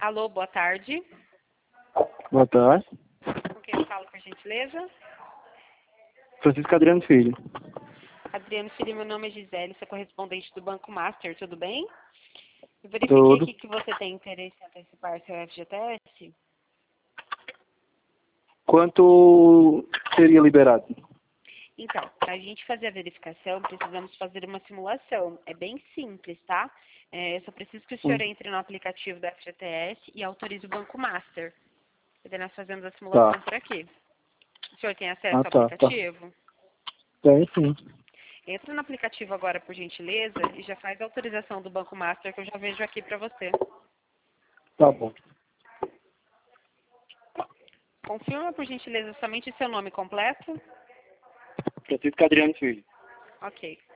Alô, boa tarde. Boa tarde. Com quem eu falo, por gentileza? Francisco Adriano Filho. Adriano Filho, meu nome é Gisele, sou correspondente do Banco Master, tudo bem? Eu verifiquei Tudo. aqui que você tem interesse em antecipar seu FGTS. Quanto seria liberado? Então, para a gente fazer a verificação, precisamos fazer uma simulação. É bem simples, tá? Eu só preciso que o senhor entre no aplicativo do FGTS e autorize o Banco Master. E daí nós fazemos a simulação Tá. por aqui. O senhor tem acesso ao Tá. aplicativo? Tem sim. Entra no aplicativo agora, por gentileza, e já faz a autorização do Banco Master, que eu já vejo aqui para você. Tá bom. Confirma, por gentileza, somente seu nome completo. Francisco Adriano Filho. Ok.